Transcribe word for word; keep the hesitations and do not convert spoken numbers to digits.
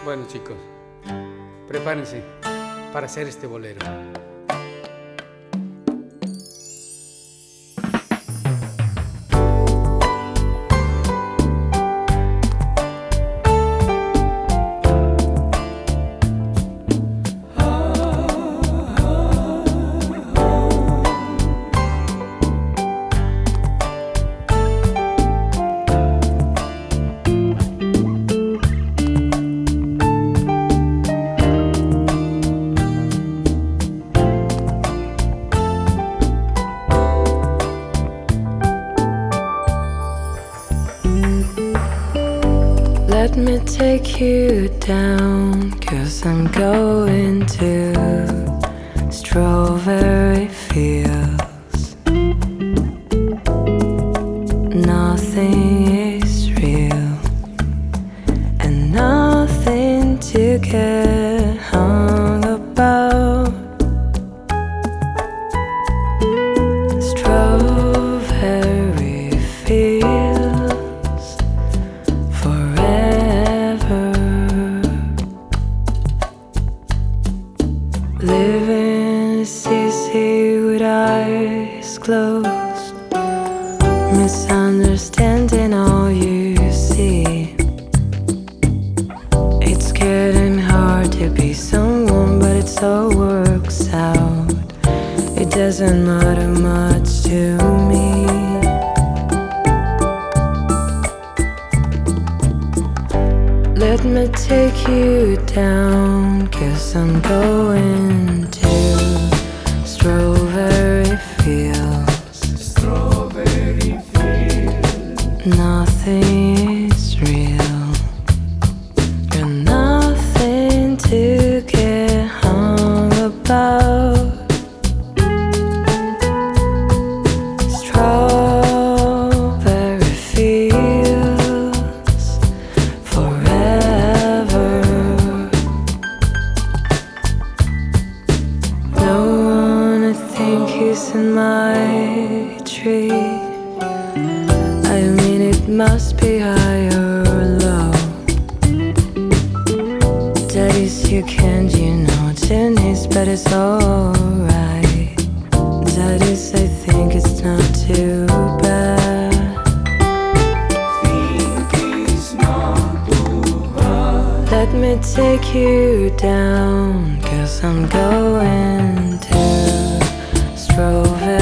Bueno, chicos, prepárense para hacer este bolero. Let me take you down, 'cause I'm going to strawberry fields. Nothing is real, and nothing to get hung about. Strawberry fields forever. Living is easy with eyes closed, misunderstanding all you see. It's getting hard to be someone, but it all works out. It doesn't matter much to me. Let me take you down, 'cause I'm going to strawberry fields. Strawberry fields. Nothing is real, and nothing to get hung about. Strawberry fields forever. No one I think is in my tree. I mean, it must be high or low. That is, you can't, you know, tennis, but it's alright. That is, I think it's not too bad. Think it's not too bad. Let me take you down, 'cause I'm going to strawberry